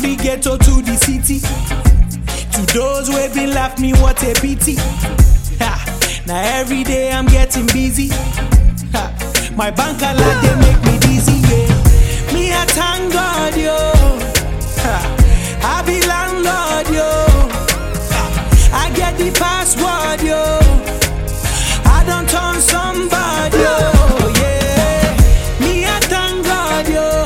the ghetto to the city. To those who have been laugh me, what a pity. Ha. Now every day I'm getting busy. Ha. My bank alert, they make me dizzy, yeah. Me I thank God, yo. Ha. I be landlord, yo. Ha. I get the password, yo. I don't turn somebody, yo. Yeah. Me I thank God, yo.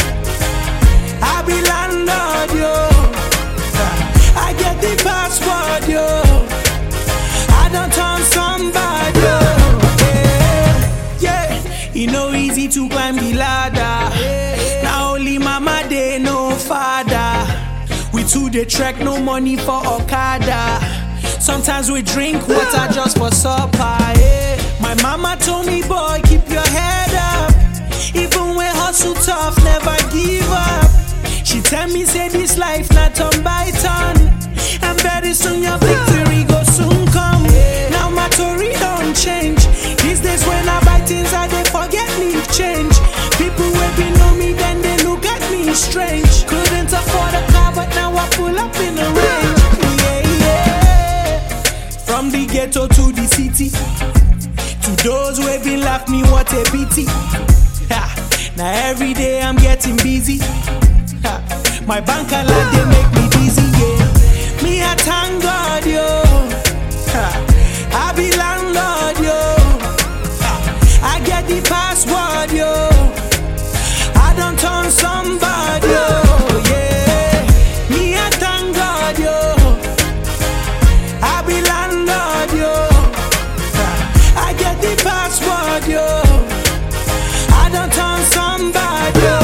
I be landlord, yo. Ha. I get the password, yo. I don't turn somebody, yo. It no easy to climb the ladder. Now only mama they no father. We two the trek, no money for Okada. Sometimes we drink water just for supper. My mama told me, boy, keep your head up. Even when hustle tough, never give up. She tell me, say this life not turn by turn. And very soon your victory go soon come. Now my story don't change. These days when I buy things, I they forget me change. People will be know me, then they look at me strange. Couldn't afford a car, but now I pull up in the range. Yeah, yeah. From the ghetto to the city. To those who have been laugh me, what a pity. Ha. Now every day I'm getting busy. Ha. My bank alert, they make me dizzy, yeah. Me I thank God, yo. Ha. I be landlord, yo. I get the password, yo. I don't turn somebody, yo. Yeah. Me I thank God, yo. I be landlord, yo. I get the password, yo. I don't turn somebody, yo.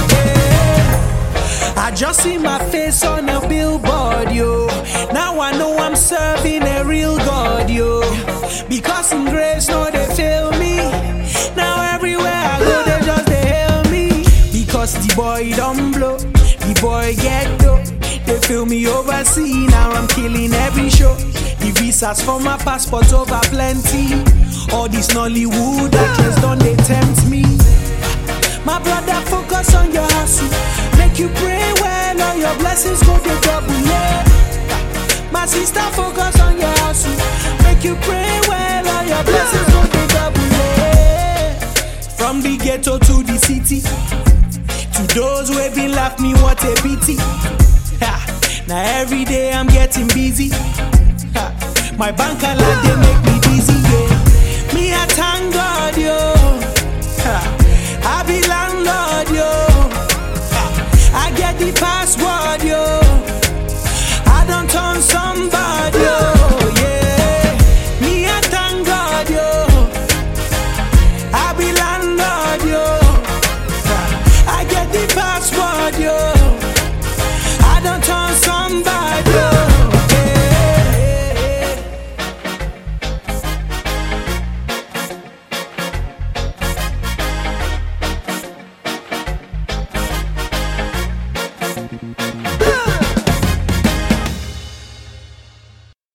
Yeah. I just see my face on a billboard, yo. Now I know I'm serving a real God, yo. Because in grace, no, they fail me. Now everywhere I go, they just they hail me. Because the boy don't blow, the boy get dope. They feel me overseas, now I'm killing every show. The visas for my passport over plenty. All this Nollywood actors don't they tempt me. My brother, focus on your hustle. Make you pray well, all your blessings go to double, yeah. My sister, focus on your hustle. Make you pray well, all your blessings go to double, yeah. From the ghetto to the city. To those who have been laugh me, what a pity. Ha. Now every day I'm getting busy. Ha. My bank alert, they make me dizzy, yeah. Me I thank God, yo. Ha. I be landlord, yo. Ha. I get the password, yo.